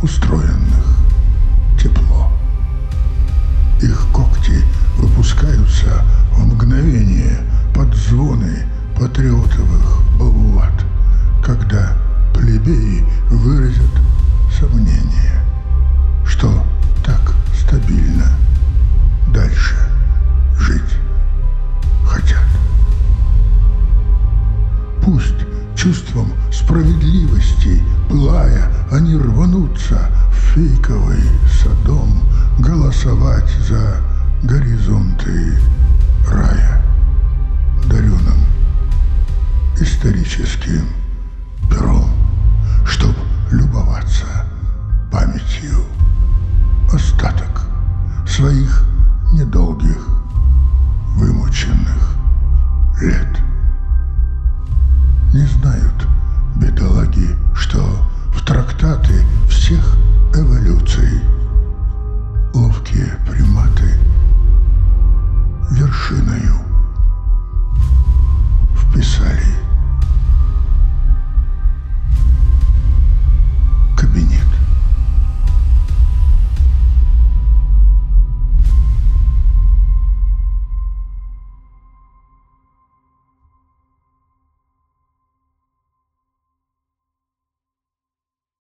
устроенных тепло. Их когти выпускаются в мгновение под звоны патриотовых баллад, когда плебеи выразят сомнение, что так стабильно дальше жить хотят. Пусть чувством справедливости, пылая, они рванутся в фейковый Содом голосовать за горизонты рая, дареным историческим пером, чтоб любоваться памятью остаток своих